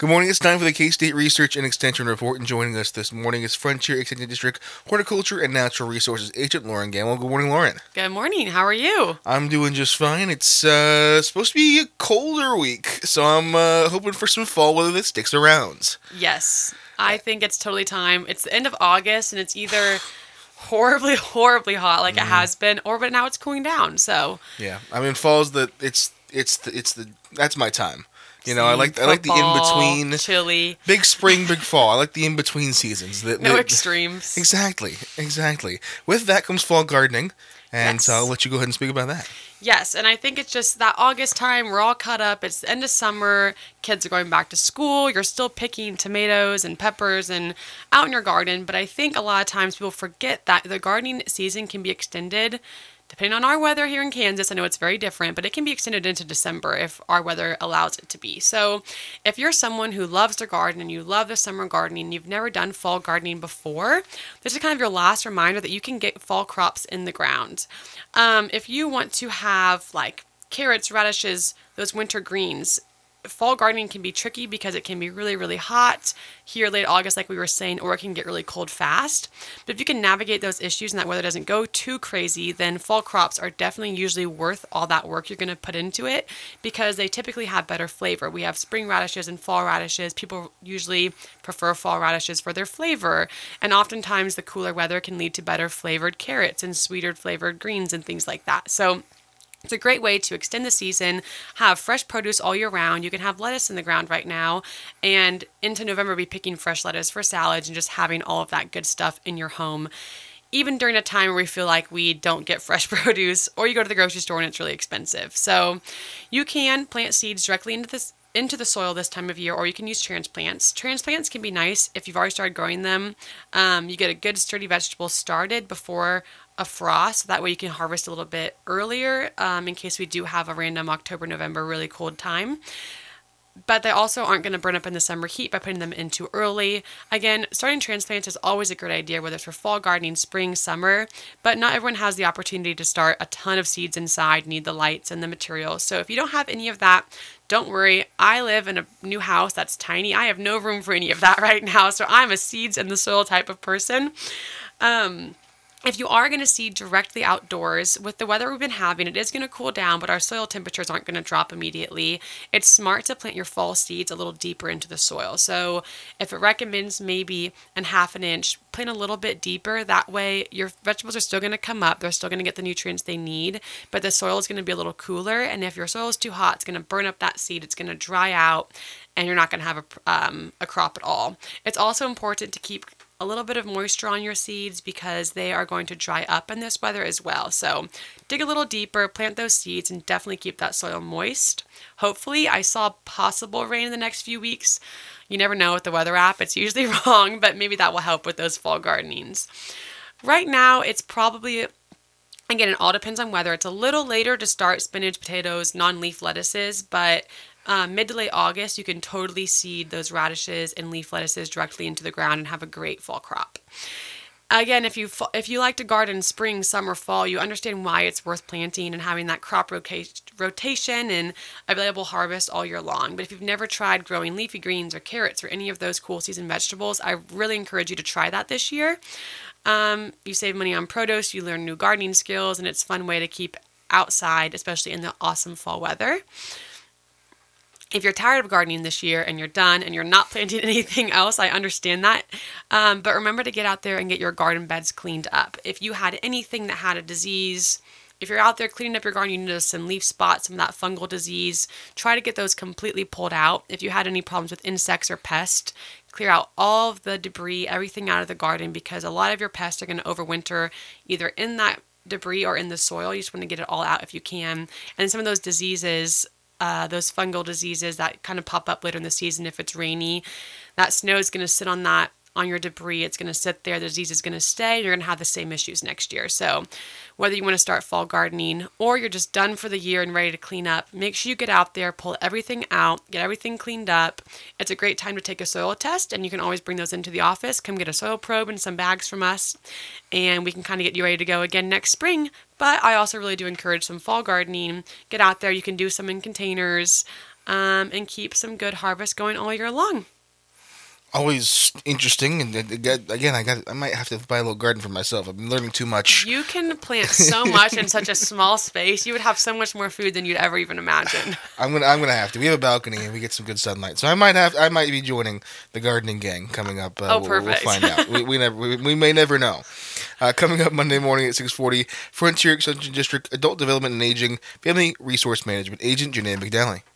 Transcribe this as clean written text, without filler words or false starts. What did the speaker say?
Good morning. It's time for the K-State Research and Extension Report, and joining us this morning is Frontier Extension District Horticulture and Natural Resources Agent Lauren Gamble. Good morning, Lauren. Good morning. How are you? I'm doing just fine. It's supposed to be a colder week, so I'm hoping for some fall weather that sticks around. Yes, I think it's totally time. It's the end of August, and it's either horribly, horribly hot like it has been, or but now it's cooling down. So Yeah, I mean fall's the it's the that's my time. You know, same I like the in football, between. chilly, Big spring, big fall. I like the in between seasons. no extremes. Exactly. With that comes fall gardening, and so I'll Yes. let you go ahead and speak about that. Yes, and I think it's just that August time, we're all caught up. It's the end of summer, kids are going back to school, you're still picking tomatoes and peppers and out in your garden, but I think a lot of times people forget that the gardening season can be extended depending on our weather here in Kansas. I know it's very different, but it can be extended into December if our weather allows it to be. So, if you're someone who loves to garden and you love the summer gardening, you've never done fall gardening before, this is kind of your last reminder that you can get fall crops in the ground. If you want to have like carrots, radishes, those winter greens, fall gardening can be tricky because it can be really, really hot here late August, like we were saying, or it can get really cold fast. But if you can navigate those issues and that weather doesn't go too crazy, then fall crops are definitely usually worth all that work you're going to put into it because they typically have better flavor. We have spring radishes and fall radishes. People usually prefer fall radishes for their flavor, and oftentimes the cooler weather can lead to better flavored carrots and sweeter flavored greens and things like that. So it's a great way to extend the season, have fresh produce all year round. You can have lettuce in the ground right now, and into November be picking fresh lettuce for salads and just having all of that good stuff in your home. Even during a time where we feel like we don't get fresh produce, or you go to the grocery store and it's really expensive. So you can plant seeds directly into the soil this time of year, or you can use transplants. Transplants can be nice if you've already started growing them. You get a good sturdy vegetable started before a frost. That way you can harvest a little bit earlier in case we do have a random October, November really cold time. But they also aren't going to burn up in the summer heat by putting them in too early. Again, starting transplants is always a great idea, whether it's for fall gardening, spring, summer, but not everyone has the opportunity to start a ton of seeds inside, need the lights and the materials. So if you don't have any of that, don't worry. I live in a new house that's tiny. I have no room for any of that right now, so I'm a seeds in the soil type of person. If you are going to seed directly outdoors, with the weather we've been having, it is going to cool down, but our soil temperatures aren't going to drop immediately. It's smart to plant your fall seeds a little deeper into the soil. So if it recommends maybe a half an inch, plant a little bit deeper. That way your vegetables are still going to come up. They're still going to get the nutrients they need, but the soil is going to be a little cooler. And if your soil is too hot, it's going to burn up that seed. It's going to dry out, and you're not going to have a crop at all. It's also important to keep a little bit of moisture on your seeds because they are going to dry up in this weather as well. So dig a little deeper, plant those seeds, and definitely keep that soil moist. Hopefully, I saw possible rain in the next few weeks. You never know with the weather app, it's usually wrong, but maybe that will help with those fall gardenings. Right now, it's probably again, it all depends on weather. It's a little later to start spinach, potatoes, non-leaf lettuces, but mid to late August, you can totally seed those radishes and leaf lettuces directly into the ground and have a great fall crop. Again, if you like to garden spring, summer, fall, you understand why it's worth planting and having that crop rotation and available harvest all year long. But if you've never tried growing leafy greens or carrots or any of those cool season vegetables, I really encourage you to try that this year. You save money on produce, you learn new gardening skills, and it's a fun way to keep outside, especially in the awesome fall weather. If you're tired of gardening this year and you're done and you're not planting anything else, I understand that. But remember to get out there and get your garden beds cleaned up. If you had anything that had a disease, if you're out there cleaning up your garden, you notice some leaf spots, some of that fungal disease, try to get those completely pulled out. If you had any problems with insects or pests, clear out all of the debris, everything out of the garden, because a lot of your pests are going to overwinter either in that debris or in the soil. You just want to get it all out if you can. And some of those diseases, those fungal diseases that kind of pop up later in the season if it's rainy, that snow is going to sit on your debris. It's going to sit there. The disease is going to stay. You're going to have the same issues next year. So whether you want to start fall gardening or you're just done for the year and ready to clean up, make sure you get out there, pull everything out, get everything cleaned up. It's a great time to take a soil test, and you can always bring those into the office. Come get a soil probe and some bags from us, and we can kind of get you ready to go again next spring. But I also really do encourage some fall gardening. Get out there. You can do some in containers. and keep some good harvest going all year long. Always interesting, and again, I might have to buy a little garden for myself. I'm learning too much. You can plant so much in such a small space. You would have so much more food than you'd ever even imagine. I'm gonna have to. We have a balcony and we get some good sunlight, so I might be joining the gardening gang coming up. Perfect. We'll find out. We may never know. Coming up Monday morning at 6:40, Frontier Extension District Adult Development and Aging Family Resource Management Agent Janae McDally.